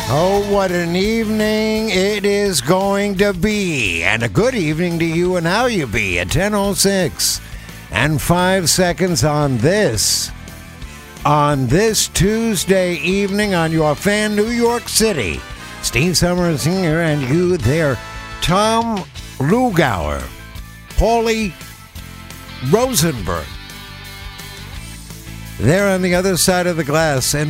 Oh, what an evening it is going to be. And a good evening to you and how you be at 10:06 and 5 seconds on this Tuesday evening on your fan New York City. Steve Summers here and you there. Tom Lugauer, Paulie Rosenberg. There on the other side of the glass, and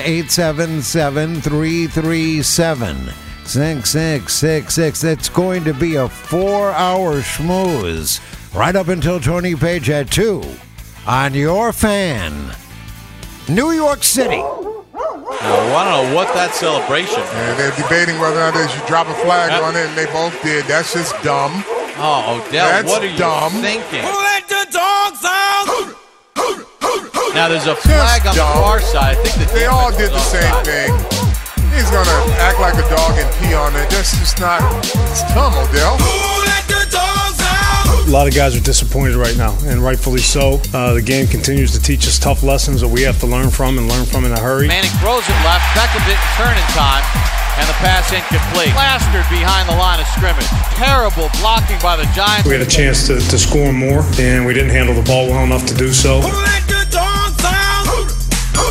1-877-337-6666. It's going to be a 4-hour schmooze right up until Tony Page at 2 on your fan, New York City. Now, I don't know what that celebration is. And they're debating whether or not they should drop a flag on it, and they both did. That's just dumb. Oh, Odell, That's what are you dumb. thinking? Who let the dogs out? Now, there's a flag on the far side. I think that They all did the same thing. He's going to act like a dog and pee on it. That's just not... It's dumb, Odell. Who let the dogs out? A lot of guys are disappointed right now, and rightfully so. The game continues to teach us tough lessons that we have to learn from in a hurry. Manning throws it left. Beckham didn't turn in time, and the pass incomplete. Plastered behind the line of scrimmage. Terrible blocking by the Giants. We had a chance to score more, and we didn't handle the ball well enough to do so. Who let the dogs out? Who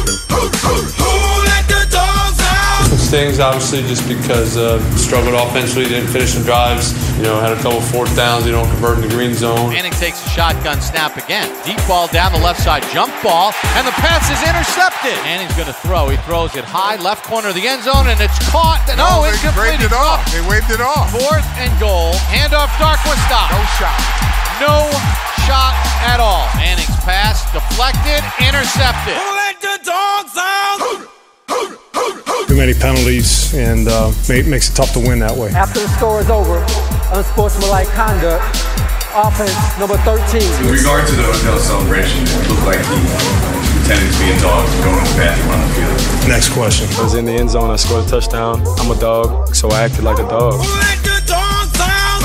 let the dogs out? Some stings, obviously, just because struggled offensively, didn't finish some drives. Had a couple fourth downs, convert in the green zone. Manning takes a shotgun snap again. Deep ball down the left side, jump ball, and the pass is intercepted. Manning's going to throw. He throws it high, left corner of the end zone, and it's caught. No, they incomplete. waved it off. They waved it off. 4th and goal. Handoff, Darkwa stop. No shot. No shot at all. Manning's pass deflected, intercepted. Who let the dogs out? Too many penalties, and makes it tough to win that way. After the score is over, unsportsmanlike conduct, offense number 13. In regard to the Odell celebration, it looked like he pretended to be a dog and going to the bathroom on the field. Next question. I was in the end zone, I scored a touchdown. I'm a dog, so I acted like a dog. Who let the dogs out?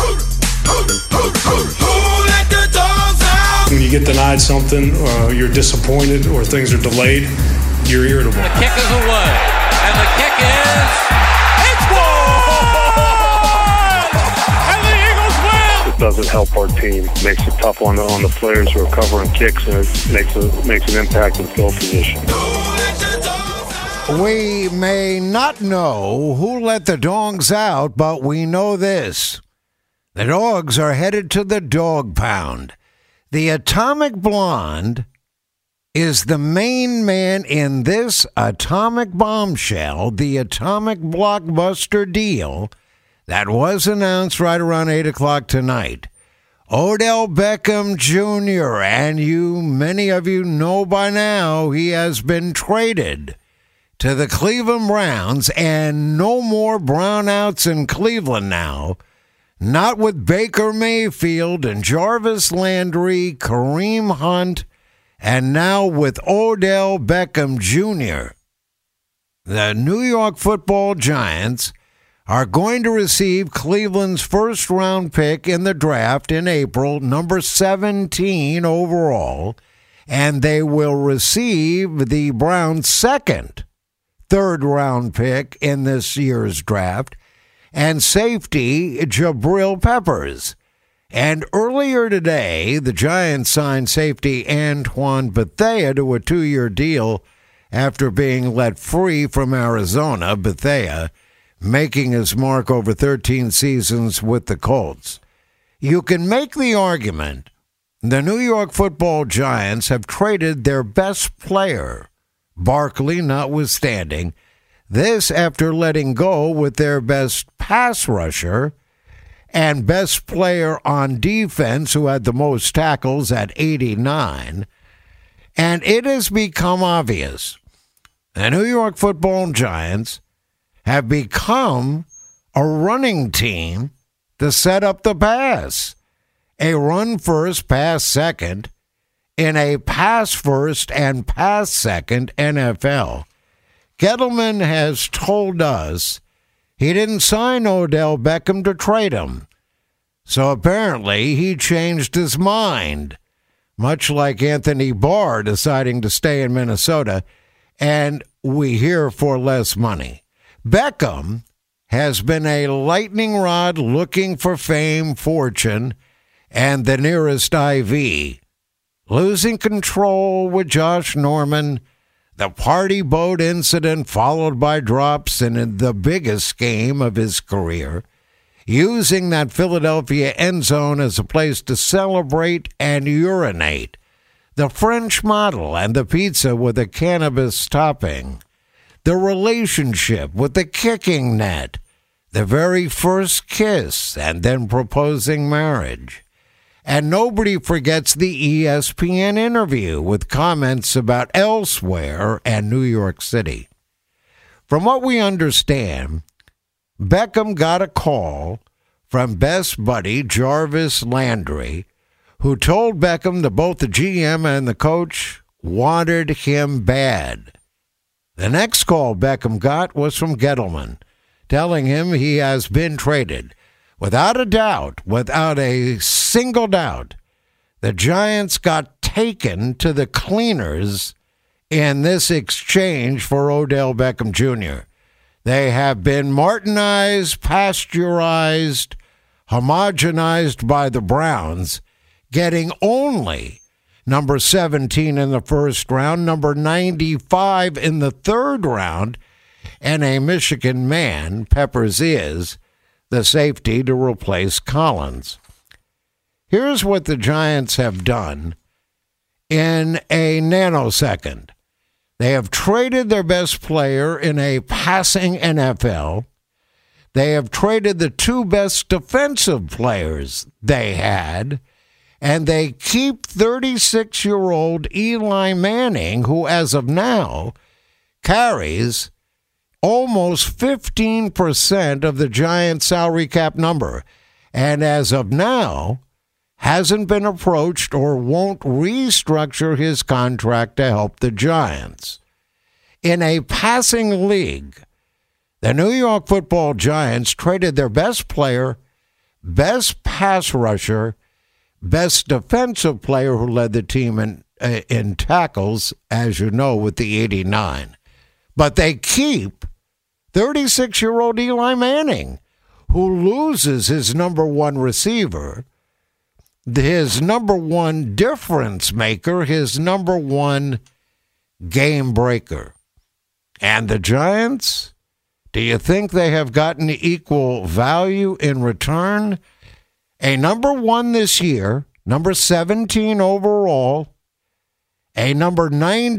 Who let the dogs out? When you get denied something, you're disappointed, or things are delayed, you're irritable. The kick is away, and the kick is... It's good! And the Eagles win! It doesn't help our team. Makes it tough on the players who are covering kicks, and it makes an impact in field position. We may not know who let the dogs out, but we know this. The dogs are headed to the dog pound. The Atomic Blonde is the main man in this atomic bombshell, the atomic blockbuster deal that was announced right around 8 o'clock tonight. Odell Beckham Jr., and many of you know by now, he has been traded to the Cleveland Browns, and no more brownouts in Cleveland now. Not with Baker Mayfield and Jarvis Landry, Kareem Hunt, and now with Odell Beckham Jr. The New York Football Giants are going to receive Cleveland's first-round pick in the draft in April, number 17 overall, and they will receive the Browns' second third-round pick in this year's draft, and safety Jabril Peppers. And earlier today, the Giants signed safety Antoine Bethea to a 2-year deal after being let free from Arizona. Bethea making his mark over 13 seasons with the Colts. You can make the argument the New York Football Giants have traded their best player, Barkley notwithstanding, this after letting go with their best pass rusher and best player on defense, who had the most tackles at 89. And it has become obvious the New York Football Giants have become a running team to set up the pass. A run first, pass second in a pass first and pass second NFL. Gettleman has told us he didn't sign Odell Beckham to trade him. So apparently he changed his mind, much like Anthony Barr deciding to stay in Minnesota, and we hear for less money. Beckham has been a lightning rod looking for fame, fortune, and the nearest IV. Losing control with Josh Norman, the party boat incident followed by drops in the biggest game of his career, using that Philadelphia end zone as a place to celebrate and urinate, the French model and the pizza with a cannabis topping, the relationship with the kicking net, the very first kiss and then proposing marriage. And nobody forgets the ESPN interview with comments about elsewhere and New York City. From what we understand, Beckham got a call from best buddy Jarvis Landry, who told Beckham that both the GM and the coach wanted him bad. The next call Beckham got was from Gettleman, telling him he has been traded. Without a doubt, without a single doubt, the Giants got taken to the cleaners in this exchange for Odell Beckham Jr. They have been Martinized, pasteurized, homogenized by the Browns, getting only number 17 in the first round, number 95 in the third round, and a Michigan man, Peppers is, the safety to replace Collins. Here's what the Giants have done in a nanosecond. They have traded their best player in a passing NFL. They have traded the two best defensive players they had, and they keep 36-year-old Eli Manning, who as of now carries almost 15% of the Giants' salary cap number, and as of now hasn't been approached or won't restructure his contract to help the Giants. In a passing league, the New York Football Giants traded their best player, best pass rusher, best defensive player who led the team in tackles, as you know, with the 89. But they keep 36-year-old Eli Manning, who loses his number one receiver, his number one difference maker, his number one game breaker. And the Giants, do you think they have gotten equal value in return? A number one this year, number 17 overall, a number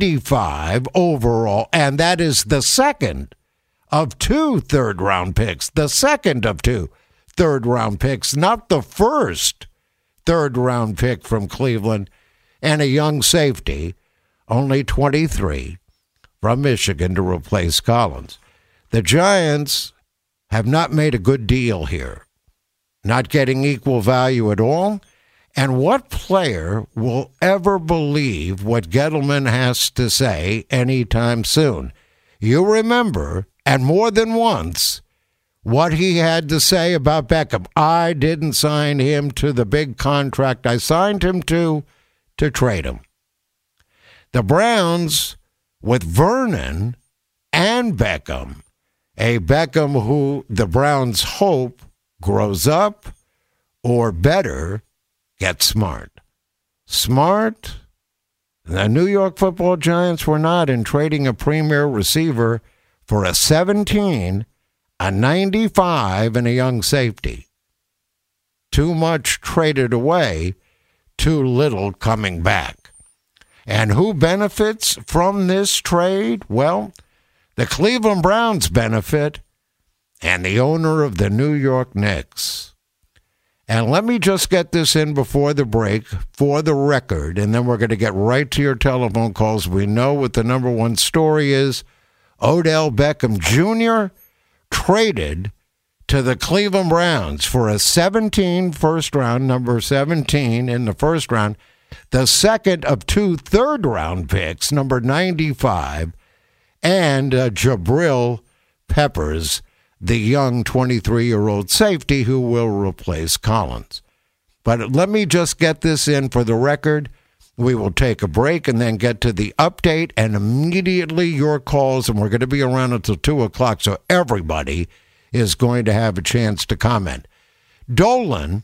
95 overall, and that is the second of two third-round picks, the second of two third-round picks, not the first third-round pick from Cleveland, and a young safety, only 23, from Michigan to replace Collins. The Giants have not made a good deal here, not getting equal value at all. And what player will ever believe what Gettleman has to say anytime soon? You remember, and more than once, what he had to say about Beckham. I didn't sign him to the big contract I signed him to trade him. The Browns, with Vernon and Beckham, a Beckham who the Browns hope grows up, or better, gets smart. Smart? The New York Football Giants were not in trading a premier receiver for a 17, a 95, and a young safety. Too much traded away, too little coming back. And who benefits from this trade? Well, the Cleveland Browns benefit, and the owner of the New York Knicks. And let me just get this in before the break for the record, and then we're going to get right to your telephone calls. We know what the number one story is. Odell Beckham Jr. traded to the Cleveland Browns for a 17 first round, number 17 in the first round, the second of two third-round picks, number 95, and Jabril Peppers, the young 23-year-old safety who will replace Collins. But let me just get this in for the record. We will take a break and then get to the update and immediately your calls, and we're going to be around until 2 o'clock, so everybody is going to have a chance to comment. Dolan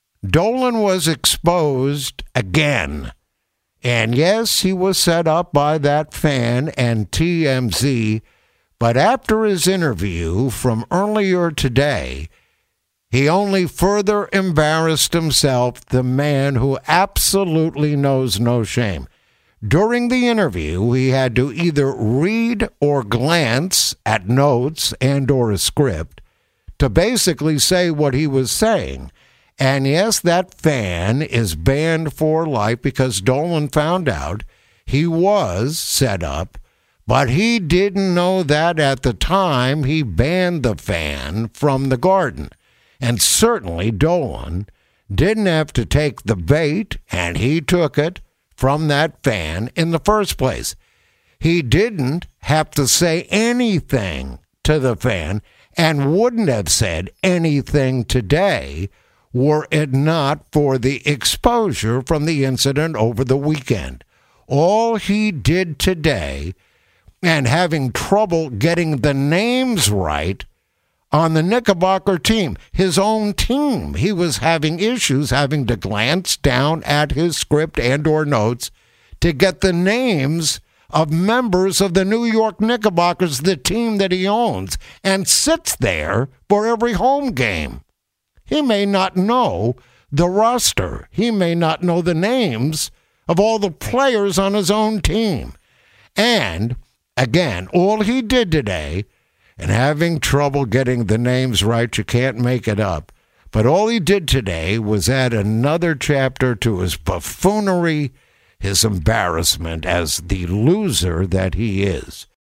was exposed again. And yes, he was set up by that fan and TMZ, but after his interview from earlier today, he only further embarrassed himself, the man who absolutely knows no shame. During the interview, he had to either read or glance at notes and or a script to basically say what he was saying. And yes, that fan is banned for life because Dolan found out he was set up, but he didn't know that at the time he banned the fan from the Garden. And certainly Dolan didn't have to take the bait, and he took it from that fan in the first place. He didn't have to say anything to the fan and wouldn't have said anything today were it not for the exposure from the incident over the weekend. All he did today, and having trouble getting the names right on the Knickerbocker team, his own team, he was having issues having to glance down at his script and or notes to get the names of members of the New York Knickerbockers, the team that he owns, and sits there for every home game. He may not know the roster. He may not know the names of all the players on his own team. And, again, all he did today, and having trouble getting the names right, you can't make it up, but all he did today was add another chapter to his buffoonery, his embarrassment as the loser that he is.